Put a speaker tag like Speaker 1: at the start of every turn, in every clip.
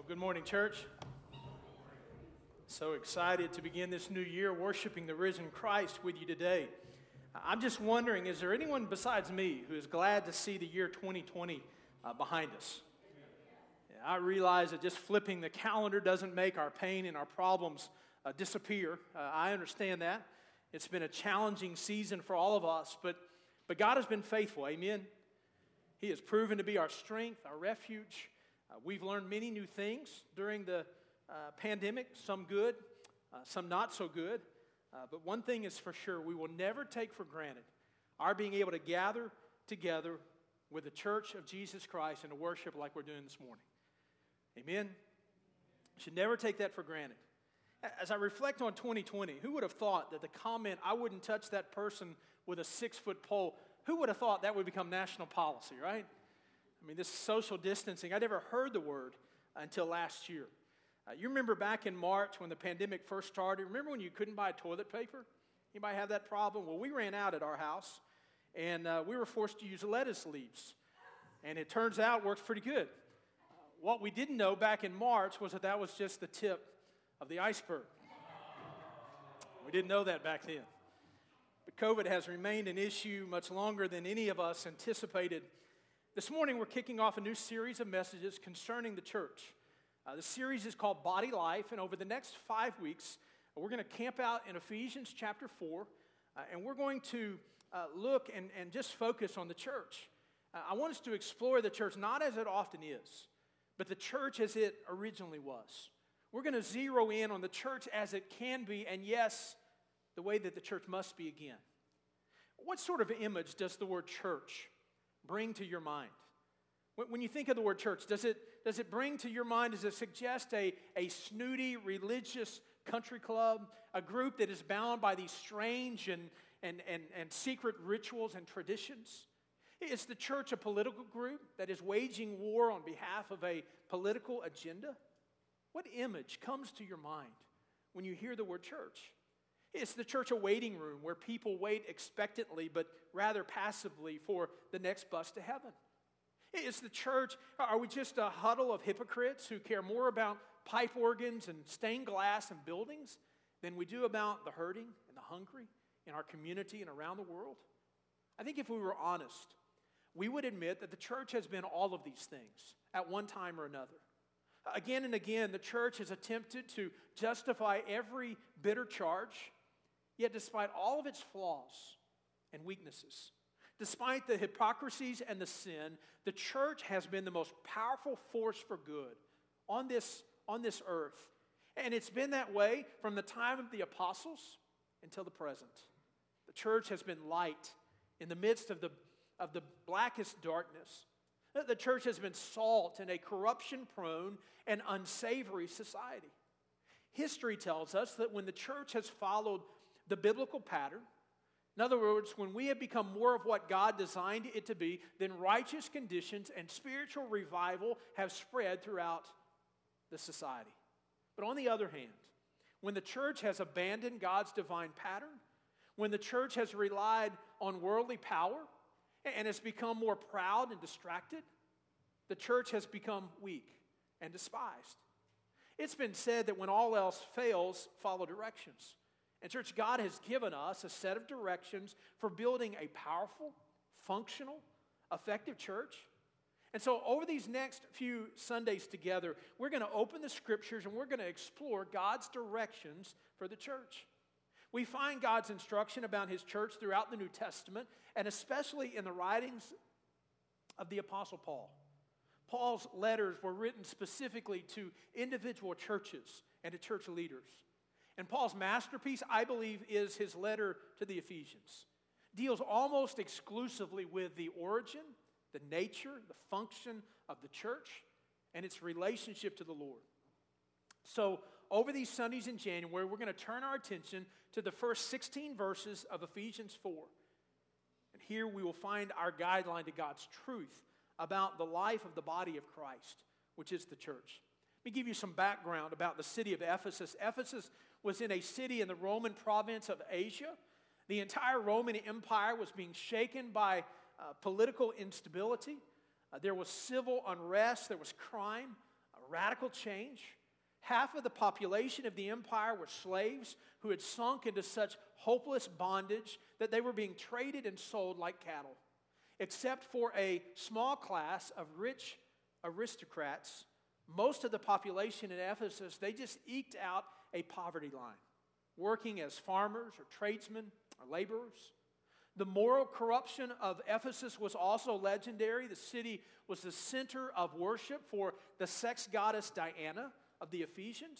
Speaker 1: Good morning, church. So excited to begin this new year worshiping the risen Christ with you today. I'm just wondering, is there anyone besides me who is glad to see the year 2020 behind us? Yeah, I realize that just flipping the calendar doesn't make our pain and our problems disappear. I understand that. It's been a challenging season for all of us, but God has been faithful, amen? He has proven to be our strength, our refuge. We've learned many new things during the pandemic, some good, some not so good. But one thing is for sure, we will never take for granted our being able to gather together with the church of Jesus Christ and to worship like we're doing this morning. Amen? Should never take that for granted. As I reflect on 2020, who would have thought that the comment, "I wouldn't touch that person with a 6-foot pole," who would have thought that would become national policy, right? I mean, this social distancing, I never heard the word until last year. You remember back in March when the pandemic first started, remember when you couldn't buy toilet paper? Anybody have that problem? Well, we ran out at our house, and we were forced to use lettuce leaves. And it turns out it works pretty good. What we didn't know back in March was that was just the tip of the iceberg. We didn't know that back then. But COVID has remained an issue much longer than any of us anticipated. This morning, we're kicking off a new series of messages concerning the church. The series is called Body Life, and over the next 5 weeks, we're going to camp out in Ephesians chapter 4, and we're going to look and just focus on the church. I want us to explore the church not as it often is, but the church as it originally was. We're going to zero in on the church as it can be, and yes, the way that the church must be again. What sort of image does the word church bring to your mind? When you think of the word church, does it bring to your mind, does it suggest a snooty religious country club, a group that is bound by these strange and secret rituals and traditions? Is the church a political group that is waging war on behalf of a political agenda? What image comes to your mind when you hear the word church? Is the church a waiting room where people wait expectantly but rather passively for the next bus to heaven? Is the church, are we just a huddle of hypocrites who care more about pipe organs and stained glass and buildings than we do about the hurting and the hungry in our community and around the world? I think if we were honest, we would admit that the church has been all of these things at one time or another. Again and again, the church has attempted to justify every bitter charge, yet despite all of its flaws and weaknesses, despite the hypocrisies and the sin, the church has been the most powerful force for good on this earth. And it's been that way from the time of the apostles until the present. The church has been light in the midst of the blackest darkness. The church has been salt in a corruption-prone and unsavory society. History tells us that when the church has followed the biblical pattern, in other words, when we have become more of what God designed it to be, then righteous conditions and spiritual revival have spread throughout the society. But on the other hand, when the church has abandoned God's divine pattern, when the church has relied on worldly power and has become more proud and distracted, the church has become weak and despised. It's been said that when all else fails, follow directions. And church, God has given us a set of directions for building a powerful, functional, effective church. And so over these next few Sundays together, we're going to open the scriptures and we're going to explore God's directions for the church. We find God's instruction about his church throughout the New Testament, and especially in the writings of the Apostle Paul. Paul's letters were written specifically to individual churches and to church leaders. And Paul's masterpiece, I believe, is his letter to the Ephesians. Deals almost exclusively with the origin, the nature, the function of the church, and its relationship to the Lord. So, over these Sundays in January, we're going to turn our attention to the first 16 verses of Ephesians 4. And here we will find our guideline to God's truth about the life of the body of Christ, which is the church. Let me give you some background about the city of Ephesus. Ephesus was in a city in the Roman province of Asia. The entire Roman Empire was being shaken by political instability. There was civil unrest. There was crime. A radical change. Half of the population of the empire were slaves who had sunk into such hopeless bondage that they were being traded and sold like cattle. Except for a small class of rich aristocrats, most of the population in Ephesus, they just eked out a poverty line, working as farmers or tradesmen or laborers. The moral corruption of Ephesus was also legendary. The city was the center of worship for the sex goddess Diana of the Ephesians.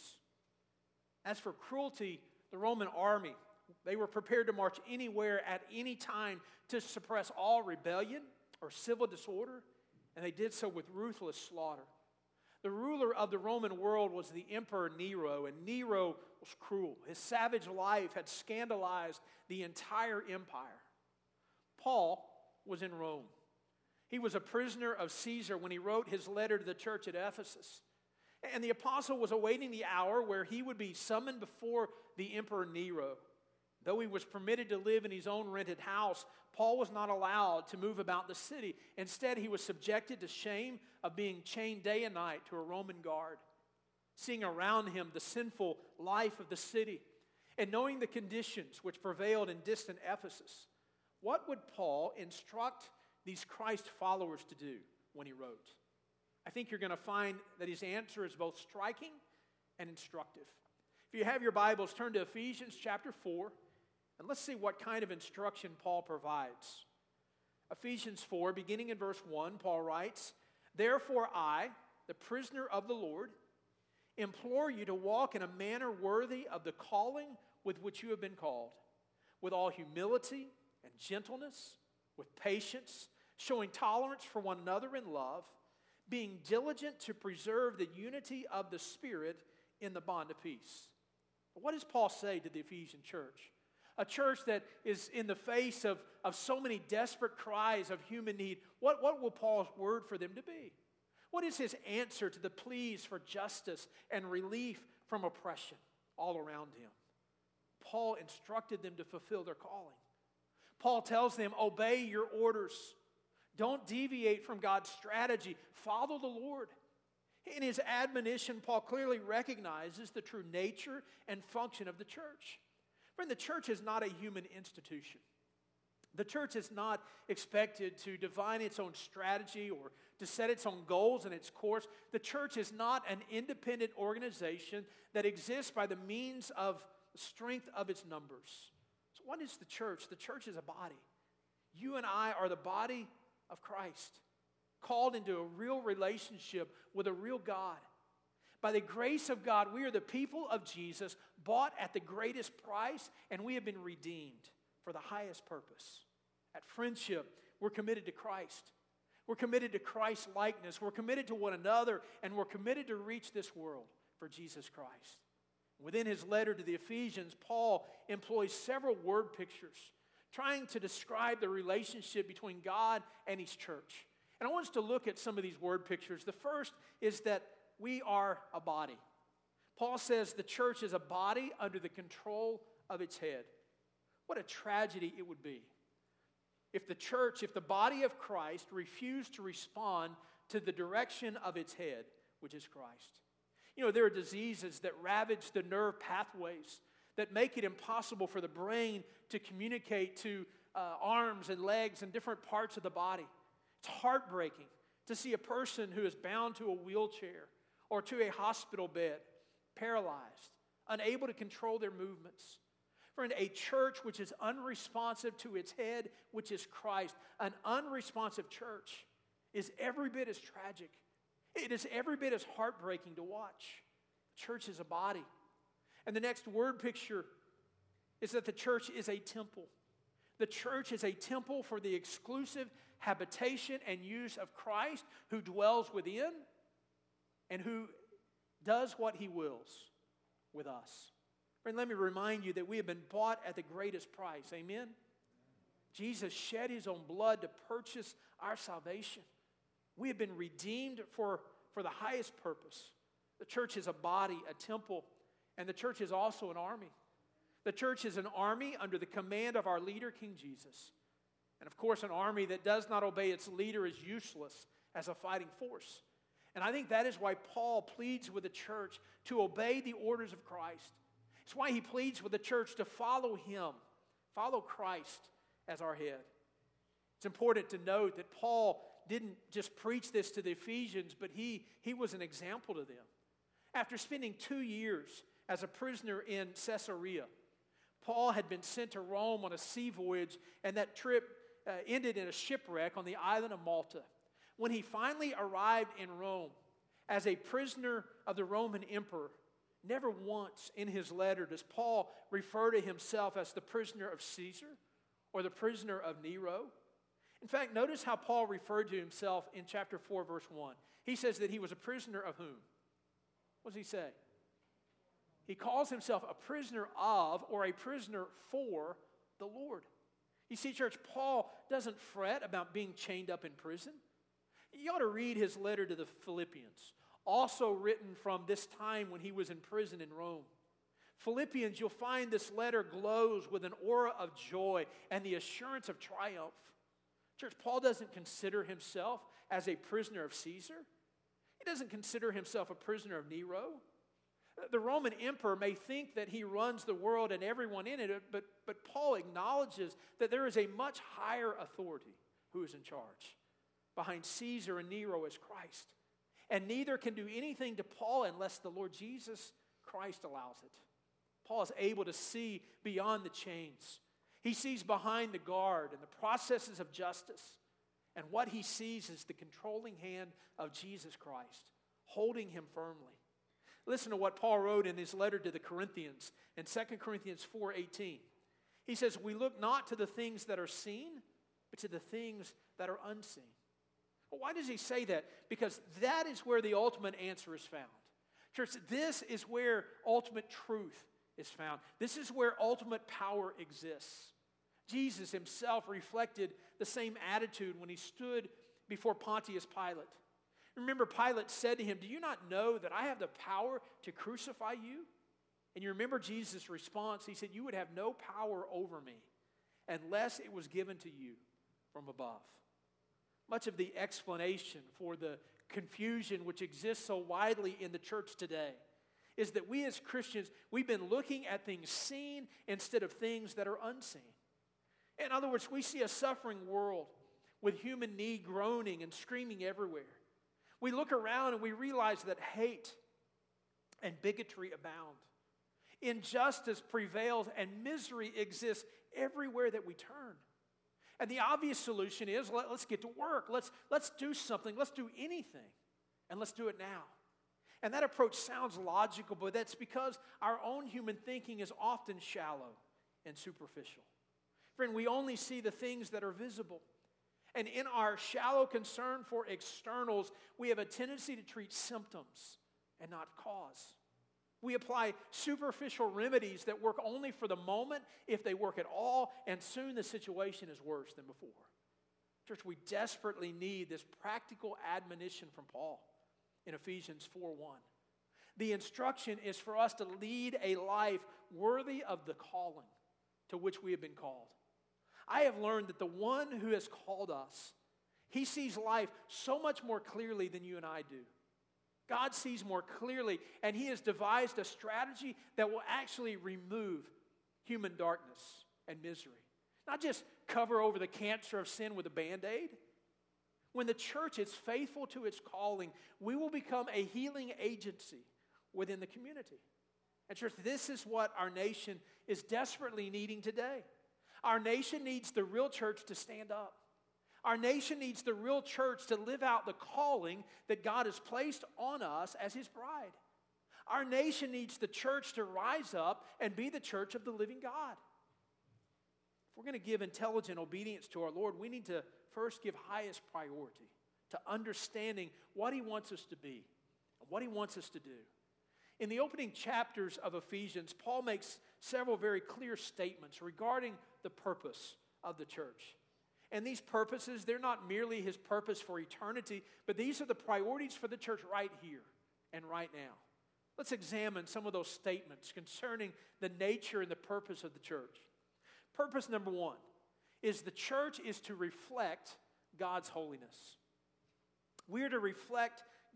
Speaker 1: As for cruelty, the Roman army, they were prepared to march anywhere at any time to suppress all rebellion or civil disorder, and they did so with ruthless slaughter. The ruler of the Roman world was the Emperor Nero, and Nero was cruel. His savage life had scandalized the entire empire. Paul was in Rome. He was a prisoner of Caesar when he wrote his letter to the church at Ephesus. And the apostle was awaiting the hour where he would be summoned before the Emperor Nero. Though he was permitted to live in his own rented house, Paul was not allowed to move about the city. Instead, he was subjected to shame of being chained day and night to a Roman guard. Seeing around him the sinful life of the city and knowing the conditions which prevailed in distant Ephesus, what would Paul instruct these Christ followers to do when he wrote? I think you're going to find that his answer is both striking and instructive. If you have your Bibles, turn to Ephesians chapter 4, and let's see what kind of instruction Paul provides. Ephesians 4, beginning in verse 1, Paul writes, "Therefore I, the prisoner of the Lord, implore you to walk in a manner worthy of the calling with which you have been called, with all humility and gentleness, with patience, showing tolerance for one another in love, being diligent to preserve the unity of the Spirit in the bond of peace." But what does Paul say to the Ephesian church? A church that is in the face of so many desperate cries of human need. What will Paul's word for them to be? What is his answer to the pleas for justice and relief from oppression all around him? Paul instructed them to fulfill their calling. Paul tells them, obey your orders. Don't deviate from God's strategy. Follow the Lord. In his admonition, Paul clearly recognizes the true nature and function of the church. Friend, the church is not a human institution. The church is not expected to define its own strategy or to set its own goals and its course. The church is not an independent organization that exists by the means of the strength of its numbers. So what is the church? The church is a body. You and I are the body of Christ, called into a real relationship with a real God. By the grace of God, we are the people of Jesus, bought at the greatest price, and we have been redeemed for the highest purpose. At Friendship, we're committed to Christ. We're committed to Christ's likeness. We're committed to one another, and we're committed to reach this world for Jesus Christ. Within his letter to the Ephesians, Paul employs several word pictures trying to describe the relationship between God and his church. And I want us to look at some of these word pictures. The first is that we are a body. Paul says the church is a body under the control of its head. What a tragedy it would be if the church, if the body of Christ refused to respond to the direction of its head, which is Christ. You know, there are diseases that ravage the nerve pathways that make it impossible for the brain to communicate to arms and legs and different parts of the body. It's heartbreaking to see a person who is bound to a wheelchair or to a hospital bed, paralyzed, unable to control their movements. Friend, a church which is unresponsive to its head, which is Christ, an unresponsive church is every bit as tragic. It is every bit as heartbreaking to watch. The church is a body. And the next word picture is that the church is a temple. The church is a temple for the exclusive habitation and use of Christ, who dwells within and who does what he wills with us. Friend, let me remind you that we have been bought at the greatest price. Amen? Jesus shed his own blood to purchase our salvation. We have been redeemed for the highest purpose. The church is a body, a temple, and the church is also an army. The church is an army under the command of our leader, King Jesus. And of course, an army that does not obey its leader is useless as a fighting force. And I think that is why Paul pleads with the church to obey the orders of Christ. It's why he pleads with the church to follow him, follow Christ as our head. It's important to note that Paul didn't just preach this to the Ephesians, but he was an example to them. After spending 2 years as a prisoner in Caesarea, Paul had been sent to Rome on a sea voyage, and that trip ended in a shipwreck on the island of Malta. When he finally arrived in Rome as a prisoner of the Roman emperor, never once in his letter does Paul refer to himself as the prisoner of Caesar or the prisoner of Nero. In fact, notice how Paul referred to himself in chapter 4, verse 1. He says that he was a prisoner of whom? What does he say? He calls himself a prisoner of or a prisoner for the Lord. You see, church, Paul doesn't fret about being chained up in prison. You ought to read his letter to the Philippians, also written from this time when he was in prison in Rome. Philippians, you'll find this letter glows with an aura of joy and the assurance of triumph. Church, Paul doesn't consider himself as a prisoner of Caesar. He doesn't consider himself a prisoner of Nero. The Roman emperor may think that he runs the world and everyone in it, but Paul acknowledges that there is a much higher authority who is in charge. Behind Caesar and Nero is Christ. And neither can do anything to Paul unless the Lord Jesus Christ allows it. Paul is able to see beyond the chains. He sees behind the guard and the processes of justice. And what he sees is the controlling hand of Jesus Christ, holding him firmly. Listen to what Paul wrote in his letter to the Corinthians in 2 Corinthians 4:18. He says, "We look not to the things that are seen, but to the things that are unseen." Well, why does he say that? Because that is where the ultimate answer is found. Church, this is where ultimate truth is found. This is where ultimate power exists. Jesus himself reflected the same attitude when he stood before Pontius Pilate. Remember, Pilate said to him, "Do you not know that I have the power to crucify you?" And you remember Jesus' response. He said, "You would have no power over me unless it was given to you from above." Much of the explanation for the confusion which exists so widely in the church today is that we as Christians, we've been looking at things seen instead of things that are unseen. In other words, we see a suffering world with human need groaning and screaming everywhere. We look around and we realize that hate and bigotry abound. Injustice prevails and misery exists everywhere that we turn. And the obvious solution is let's get to work. Let's do something. Let's do anything. And let's do it now. And that approach sounds logical, but that's because our own human thinking is often shallow and superficial. Friend, we only see the things that are visible. And in our shallow concern for externals, we have a tendency to treat symptoms and not cause. We apply superficial remedies that work only for the moment, if they work at all, and soon the situation is worse than before. Church, we desperately need this practical admonition from Paul in Ephesians 4:1. The instruction is for us to lead a life worthy of the calling to which we have been called. I have learned that the one who has called us, he sees life so much more clearly than you and I do. God sees more clearly, and he has devised a strategy that will actually remove human darkness and misery. Not just cover over the cancer of sin with a Band-Aid. When the church is faithful to its calling, we will become a healing agency within the community. And church, this is what our nation is desperately needing today. Our nation needs the real church to stand up. Our nation needs the real church to live out the calling that God has placed on us as his bride. Our nation needs the church to rise up and be the church of the living God. If we're going to give intelligent obedience to our Lord, we need to first give highest priority to understanding what he wants us to be and what he wants us to do. In the opening chapters of Ephesians, Paul makes several very clear statements regarding the purpose of the church. And these purposes, they're not merely his purpose for eternity, but these are the priorities for the church right here and right now. Let's examine some of those statements concerning the nature and the purpose of the church. Purpose number one is the church is to reflect God's holiness. We are to reflect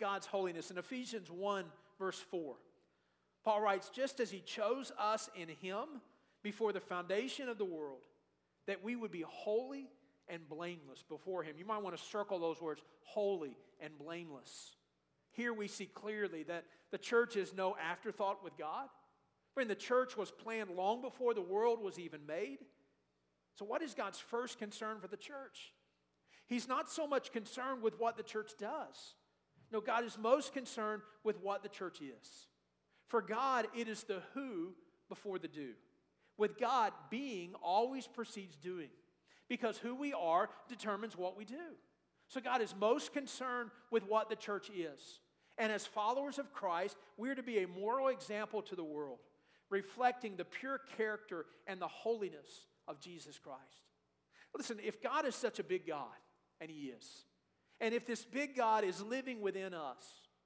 Speaker 1: God's holiness. In Ephesians 1, verse 4, Paul writes, just as he chose us in him before the foundation of the world, that we would be holy and blameless before him. You might want to circle those words, holy and blameless. Here we see clearly that the church is no afterthought with God. Friend, the church was planned long before the world was even made. So what is God's first concern for the church? He's not so much concerned with what the church does. No, God is most concerned with what the church is. For God, it is the who before the do. With God, being always precedes doing, because who we are determines what we do. So God is most concerned with what the church is. And as followers of Christ, we're to be a moral example to the world, reflecting the pure character and the holiness of Jesus Christ. Listen, if God is such a big God, and he is, and if this big God is living within us,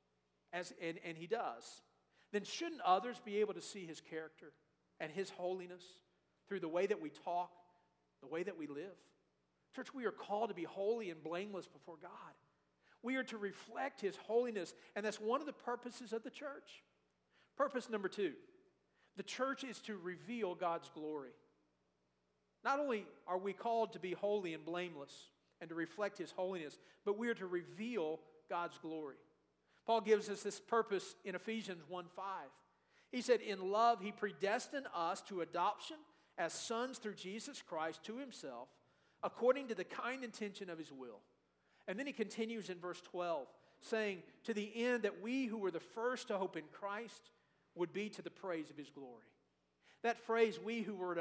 Speaker 1: and he does, then shouldn't others be able to see his character and his holiness through the way that we talk, the way that we live? Church, we are called to be holy and blameless before God. We are to reflect his holiness, and that's one of the purposes of the church. Purpose number 2, the church is to reveal God's glory. Not only are we called to be holy and blameless and to reflect his holiness, but we are to reveal God's glory. Paul gives us this purpose in Ephesians 1:5. He said, in love, he predestined us to adoption as sons through Jesus Christ to himself, according to the kind intention of his will. And then he continues in verse 12, saying, to the end that we who were the first to hope in Christ would be to the praise of his glory. That phrase, we who were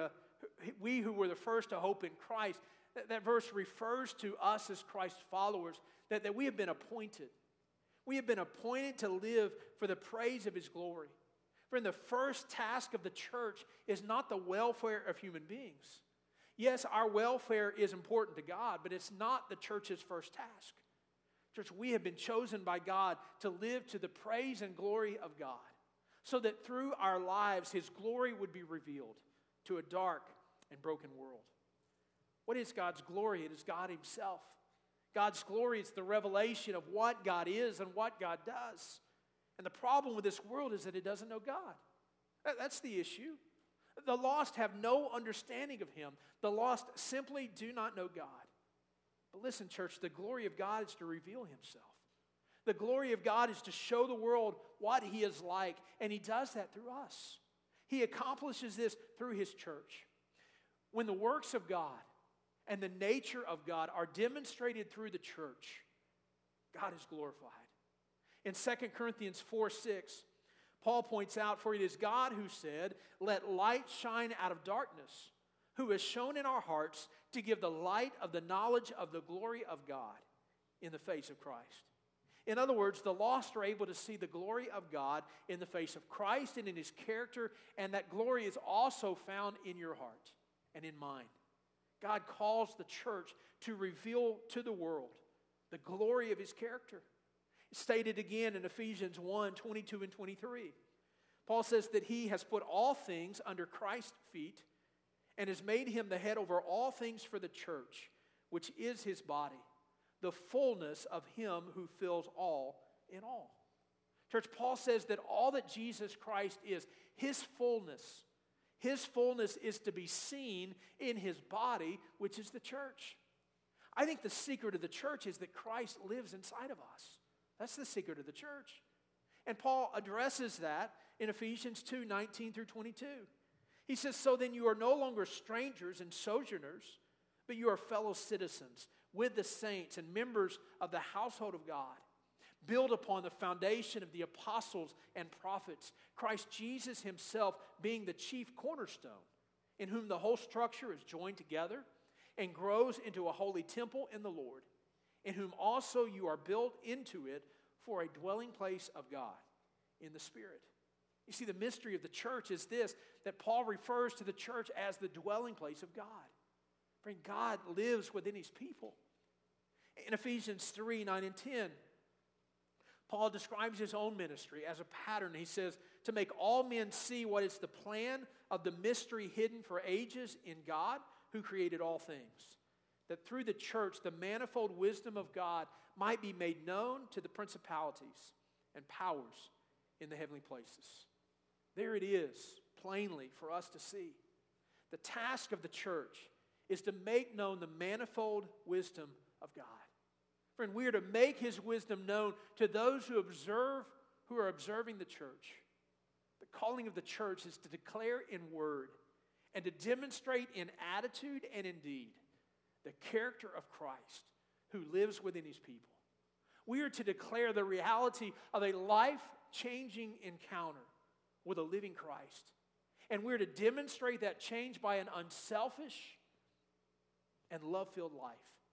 Speaker 1: the first to hope in Christ, that verse refers to us as Christ's followers, that we have been appointed. We have been appointed to live for the praise of his glory. Friend, the first task of the church is not the welfare of human beings. Yes, our welfare is important to God, but it's not the church's first task. Church, we have been chosen by God to live to the praise and glory of God, so that through our lives his glory would be revealed to a dark and broken world. What is God's glory? It is God himself. God's glory is the revelation of what God is and what God does. And the problem with this world is that it doesn't know God. That's the issue. The lost have no understanding of him. The lost simply do not know God. But listen, church, the glory of God is to reveal himself. The glory of God is to show the world what he is like, and he does that through us. He accomplishes this through his church. When the works of God and the nature of God are demonstrated through the church, God is glorified. In 2 Corinthians 4:6, Paul points out, for it is God who said, let light shine out of darkness, who has shown in our hearts to give the light of the knowledge of the glory of God in the face of Christ. In other words, the lost are able to see the glory of God in the face of Christ and in his character, and that glory is also found in your heart and in mine. God calls the church to reveal to the world the glory of his character. It's stated again in Ephesians 1:22 and 23. Paul says that he has put all things under Christ's feet and has made him the head over all things for the church, which is his body, the fullness of him who fills all in all. Church, Paul says that all that Jesus Christ is, his fullness is to be seen in his body, which is the church. I think the secret of the church is that Christ lives inside of us. That's the secret of the church. And Paul addresses that in Ephesians 2:19 through 22. He says, so then you are no longer strangers and sojourners, but you are fellow citizens with the saints and members of the household of God, built upon the foundation of the apostles and prophets, Christ Jesus himself being the chief cornerstone, in whom the whole structure is joined together and grows into a holy temple in the Lord, in whom also you are built into it for a dwelling place of God in the Spirit. You see, the mystery of the church is this, that Paul refers to the church as the dwelling place of God. For God lives within his people. In Ephesians 3:9 and 10, Paul describes his own ministry as a pattern. He says, to make all men see what is the plan of the mystery hidden for ages in God who created all things, that through the church, the manifold wisdom of God might be made known to the principalities and powers in the heavenly places. There it is, plainly, for us to see. The task of the church is to make known the manifold wisdom of God. Friend, we are to make His wisdom known to those who are observing the church. The calling of the church is to declare in word and to demonstrate in attitude and in deed the character of Christ who lives within His people. We are to declare the reality of a life-changing encounter with a living Christ. And we're to demonstrate that change by an unselfish and love-filled life.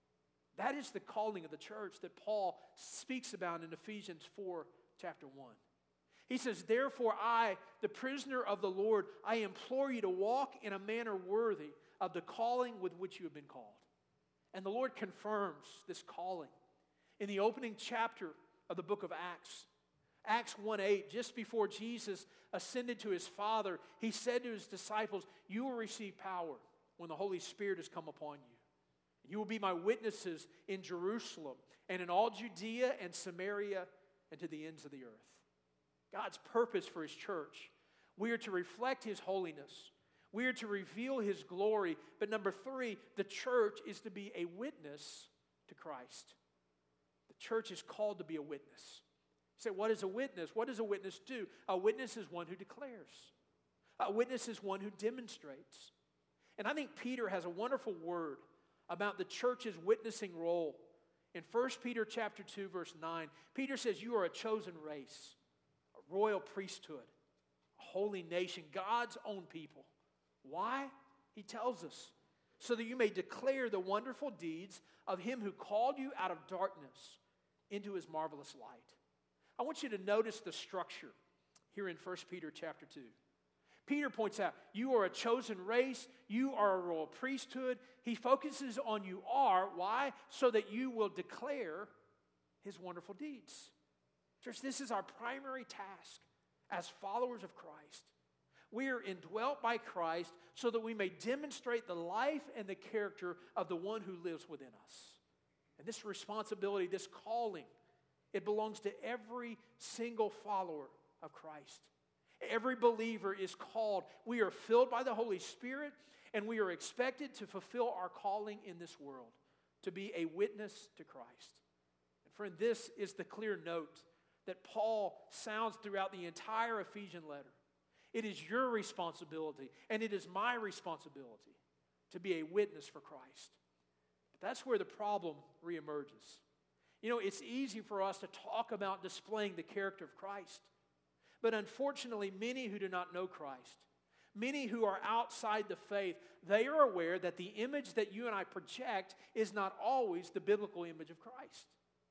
Speaker 1: That is the calling of the church that Paul speaks about in Ephesians 4, chapter 1. He says, "Therefore I, the prisoner of the Lord, I implore you to walk in a manner worthy of the calling with which you have been called." And the Lord confirms this calling in the opening chapter of the book of Acts. Acts 1:8, just before Jesus ascended to His Father, He said to His disciples, "You will receive power when the Holy Spirit has come upon you. You will be my witnesses in Jerusalem and in all Judea and Samaria and to the ends of the earth." God's purpose for His church. We are to reflect His holiness. We are to reveal His glory. But number 3, the church is to be a witness to Christ. The church is called to be a witness. You say, what is a witness? What does a witness do? A witness is one who declares. A witness is one who demonstrates. And I think Peter has a wonderful word about the church's witnessing role. In 1 Peter chapter 2, verse 9, Peter says, "You are a chosen race, a royal priesthood, a holy nation, God's own people." Why? He tells us, "So that you may declare the wonderful deeds of Him who called you out of darkness into His marvelous light." I want you to notice the structure here in 1 Peter chapter 2. Peter points out, you are a chosen race, you are a royal priesthood. He focuses on you are. Why? So that you will declare His wonderful deeds. Church, this is our primary task as followers of Christ. We are indwelt by Christ so that we may demonstrate the life and the character of the one who lives within us. And this responsibility, this calling, it belongs to every single follower of Christ. Every believer is called. We are filled by the Holy Spirit, and we are expected to fulfill our calling in this world, to be a witness to Christ. And friend, this is the clear note that Paul sounds throughout the entire Ephesian letter. It is your responsibility, and it is my responsibility to be a witness for Christ. But that's where the problem reemerges. You know, it's easy for us to talk about displaying the character of Christ. But unfortunately, many who do not know Christ, many who are outside the faith, they are aware that the image that you and I project is not always the biblical image of Christ.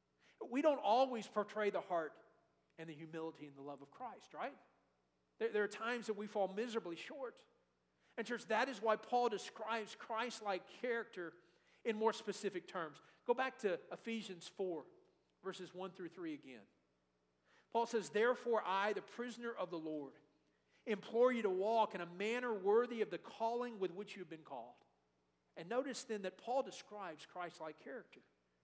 Speaker 1: We don't always portray the heart and the humility and the love of Christ, right? There are times that we fall miserably short. And church, that is why Paul describes Christ-like character in more specific terms. Go back to Ephesians 4, verses 1 through 3 again. Paul says, "Therefore I, the prisoner of the Lord, implore you to walk in a manner worthy of the calling with which you have been called." And notice then that Paul describes Christ-like character.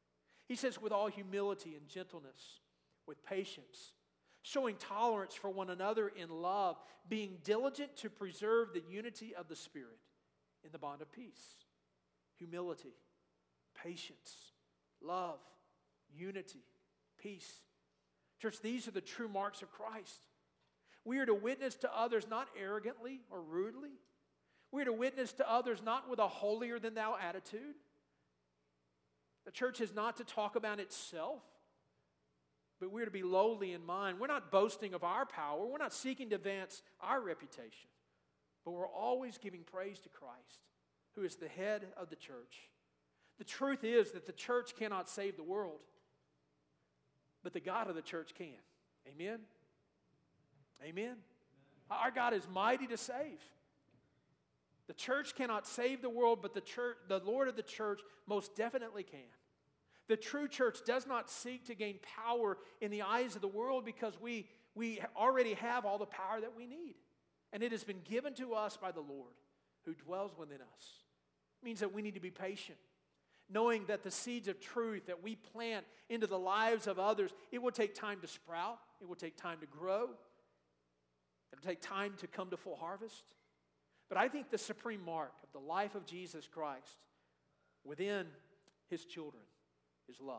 Speaker 1: He says, "With all humility and gentleness, with patience, showing tolerance for one another in love, being diligent to preserve the unity of the Spirit in the bond of peace." Humility, patience, love, unity, peace. Church, these are the true marks of Christ. We are to witness to others not arrogantly or rudely. We are to witness to others not with a holier-than-thou attitude. The church is not to talk about itself, but we're to be lowly in mind. We're not boasting of our power. We're not seeking to advance our reputation. But we're always giving praise to Christ, who is the head of the church. The truth is that the church cannot save the world, but the God of the church can. Amen? Amen? Our God is mighty to save. The church cannot save the world, but the Lord of the church most definitely can. The true church does not seek to gain power in the eyes of the world because we already have all the power that we need. And it has been given to us by the Lord who dwells within us. It means that we need to be patient. knowing that the seeds of truth that we plant into the lives of others, it will take time to sprout, it will take time to grow, it will take time to come to full harvest. But I think the supreme mark of the life of Jesus Christ within his children is love.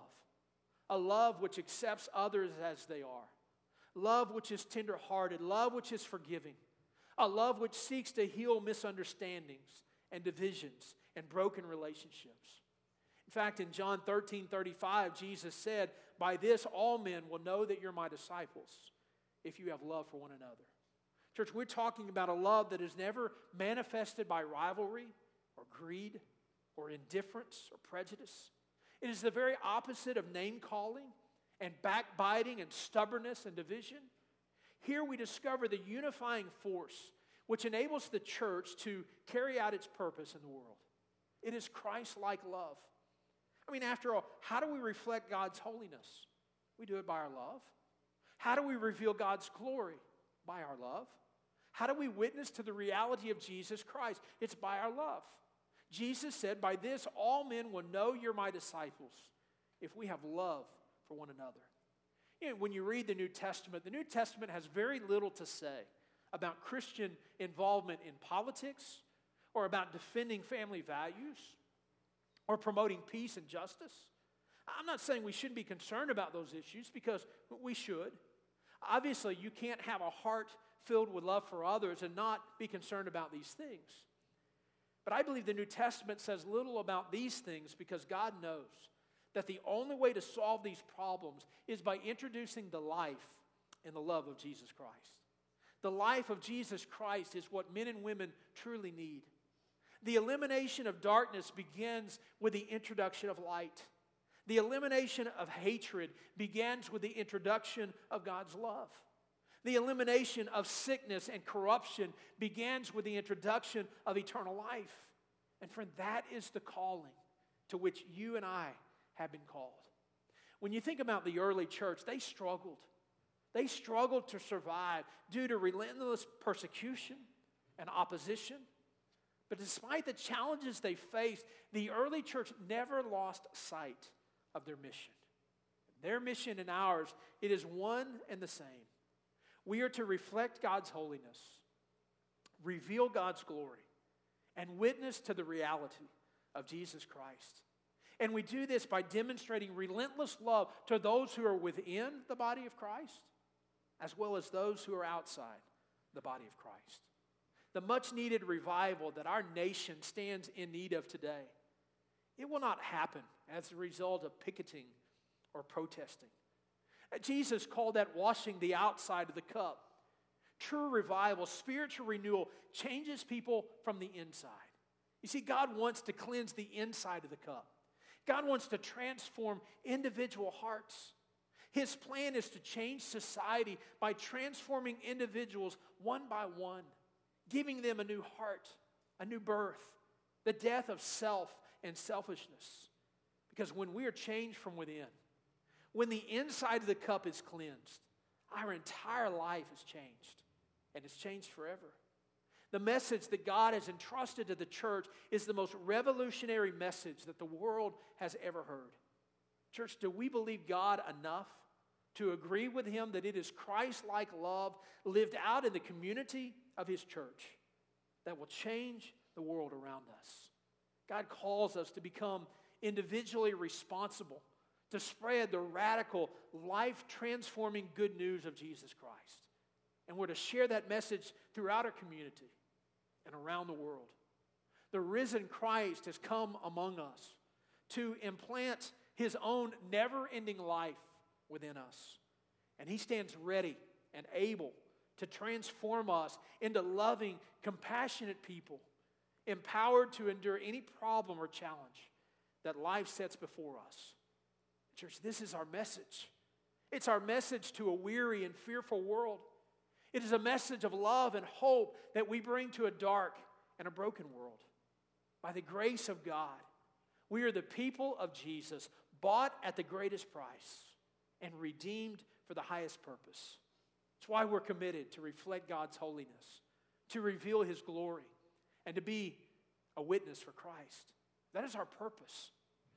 Speaker 1: A love which accepts others as they are. Love which is tender-hearted. Love which is forgiving. A love which seeks to heal misunderstandings and divisions and broken relationships. In fact, in John 13:35, Jesus said, "By this all men will know that you're my disciples, if you have love for one another." Church, we're talking about a love that is never manifested by rivalry or greed or indifference or prejudice. It is the very opposite of name-calling and backbiting and stubbornness and division. Here we discover the unifying force which enables the church to carry out its purpose in the world. It is Christ-like love. I mean, after all, how do we reflect God's holiness? We do it by our love. How do we reveal God's glory? By our love. How do we witness to the reality of Jesus Christ? It's by our love. Jesus said, "By this all men will know you're my disciples, if we have love for one another." You know, when you read the New Testament has very little to say about Christian involvement in politics or about defending family values or promoting peace and justice. I'm not saying we shouldn't be concerned about those issues, because we should. Obviously, you can't have a heart filled with love for others and not be concerned about these things. But I believe the New Testament says little about these things because God knows that the only way to solve these problems is by introducing the life and the love of Jesus Christ. The life of Jesus Christ is what men and women truly need. The elimination of darkness begins with the introduction of light. The elimination of hatred begins with the introduction of God's love. The elimination of sickness and corruption begins with the introduction of eternal life. And friend, that is the calling to which you and I have been called. When you think about the early church, they struggled. They struggled to survive due to relentless persecution and opposition. But despite the challenges they faced, the early church never lost sight of their mission. Their mission and ours, it is one and the same. We are to reflect God's holiness, reveal God's glory, and witness to the reality of Jesus Christ. And we do this by demonstrating relentless love to those who are within the body of Christ, as well as those who are outside the body of Christ. The much-needed revival that our nation stands in need of today, it will not happen as a result of picketing or protesting. Jesus called that washing the outside of the cup. True revival, spiritual renewal, changes people from the inside. You see, God wants to cleanse the inside of the cup. God wants to transform individual hearts. His plan is to change society by transforming individuals one by one, giving them a new heart, a new birth, the death of self and selfishness. Because when we are changed from within, when the inside of the cup is cleansed, our entire life is changed, and it's changed forever. The message that God has entrusted to the church is the most revolutionary message that the world has ever heard. Church, do we believe God enough to agree with Him that it is Christ-like love lived out in the community of His church that will change the world around us? God calls us to become individually responsible to spread the radical, life-transforming good news of Jesus Christ. And we're to share that message throughout our community and around the world. The risen Christ has come among us to implant His own never-ending life within us. And He stands ready and able to transform us into loving, compassionate people, empowered to endure any problem or challenge that life sets before us. Church, this is our message. It's our message to a weary and fearful world. It is a message of love and hope that we bring to a dark and a broken world. By the grace of God, we are the people of Jesus, bought at the greatest price and redeemed for the highest purpose. That's why we're committed to reflect God's holiness, to reveal His glory, and to be a witness for Christ. That is our purpose.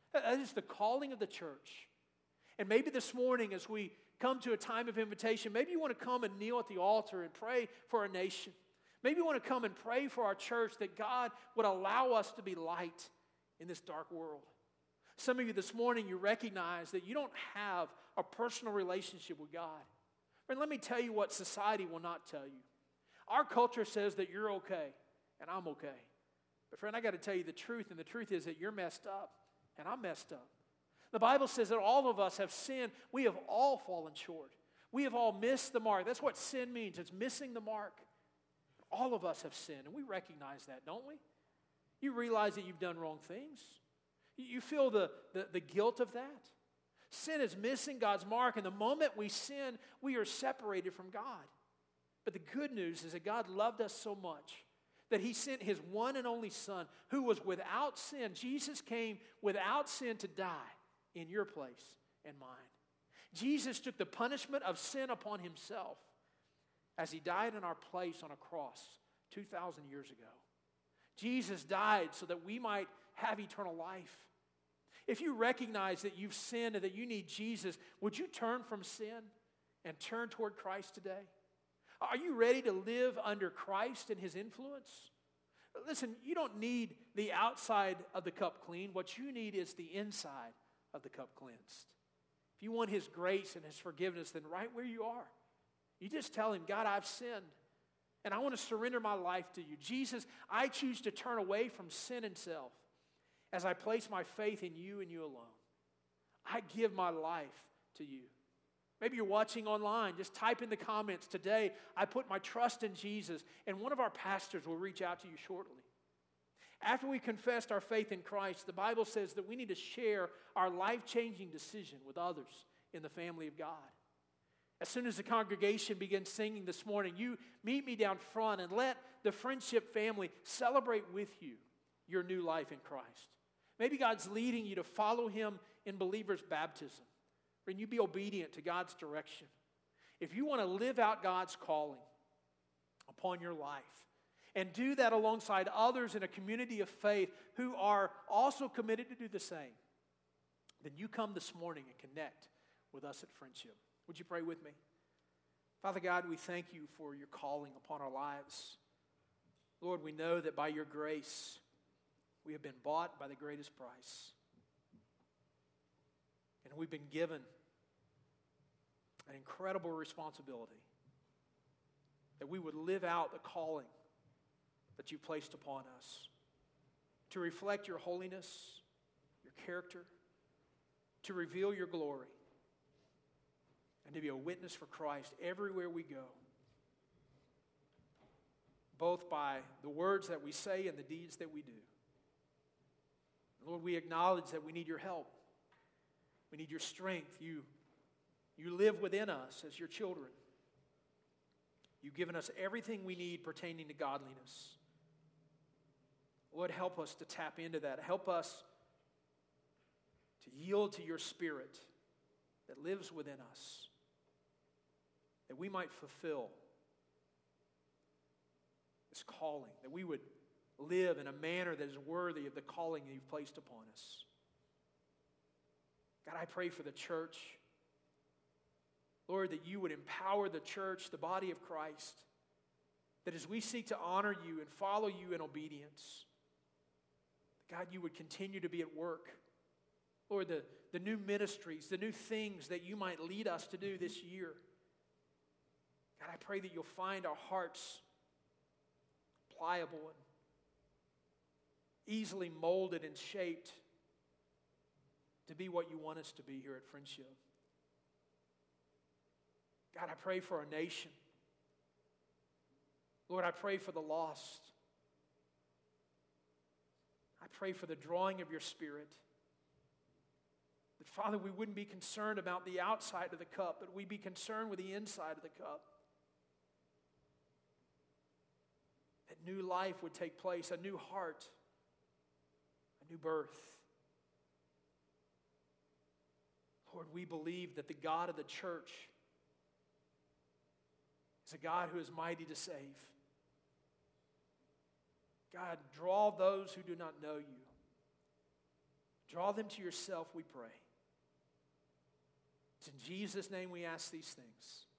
Speaker 1: That is the calling of the church. And maybe this morning as we come to a time of invitation, maybe you want to come and kneel at the altar and pray for our nation. Maybe you want to come and pray for our church that God would allow us to be light in this dark world. Some of you this morning, you recognize that you don't have a personal relationship with God. Friend, let me tell you what society will not tell you. Our culture says that you're okay and I'm okay. But friend, I got to tell you the truth, and the truth is that you're messed up and I'm messed up. The Bible says that all of us have sinned. We have all fallen short. We have all missed the mark. That's what sin means. It's missing the mark. All of us have sinned, and we recognize that, don't we? You realize that you've done wrong things. You feel the guilt of that. Sin is missing God's mark, and the moment we sin, we are separated from God. But the good news is that God loved us so much that He sent His one and only Son, who was without sin. Jesus came without sin to die in your place and mine. Jesus took the punishment of sin upon Himself as He died in our place on a cross 2,000 years ago. Jesus died so that we might have eternal life. If you recognize that you've sinned and that you need Jesus, would you turn from sin and turn toward Christ today? Are you ready to live under Christ and His influence? Listen, you don't need the outside of the cup clean. What you need is the inside of the cup cleansed. If you want His grace and His forgiveness, then right where you are, you just tell Him, God, I've sinned, and I want to surrender my life to you. Jesus, I choose to turn away from sin and self as I place my faith in you and you alone. I give my life to you. Maybe you're watching online. Just type in the comments, today I put my trust in Jesus, and one of our pastors will reach out to you shortly. After we confessed our faith in Christ, the Bible says that we need to share our life-changing decision with others in the family of God. As soon as the congregation begins singing this morning, you meet me down front and let the Friendship family celebrate with you your new life in Christ. Maybe God's leading you to follow Him in believers' baptism, and you be obedient to God's direction. If you want to live out God's calling upon your life and do that alongside others in a community of faith who are also committed to do the same, then you come this morning and connect with us at Friendship. Would you pray with me? Father God, we thank you for your calling upon our lives. Lord, we know that by your grace, we have been bought by the greatest price. And we've been given an incredible responsibility that we would live out the calling that you've placed upon us to reflect your holiness, your character, to reveal your glory, and to be a witness for Christ everywhere we go, both by the words that we say and the deeds that we do. Lord, we acknowledge that we need your help. We need your strength. You live within us as your children. You've given us everything we need pertaining to godliness. Lord, help us to tap into that. Help us to yield to your Spirit that lives within us, that we might fulfill this calling, that we would live in a manner that is worthy of the calling that you've placed upon us. God, I pray for the church. Lord, that you would empower the church, the body of Christ, that as we seek to honor you and follow you in obedience, God, you would continue to be at work. Lord, the new ministries, the new things that you might lead us to do this year. God, I pray that you'll find our hearts pliable and easily molded and shaped to be what you want us to be here at Friendship. God, I pray for our nation. Lord, I pray for the lost. I pray for the drawing of your Spirit. That, Father, we wouldn't be concerned about the outside of the cup, but we'd be concerned with the inside of the cup. That new life would take place, a new heart, a new birth. Lord, we believe that the God of the church is a God who is mighty to save. God, draw those who do not know you. Draw them to yourself, we pray. It's in Jesus' name we ask these things.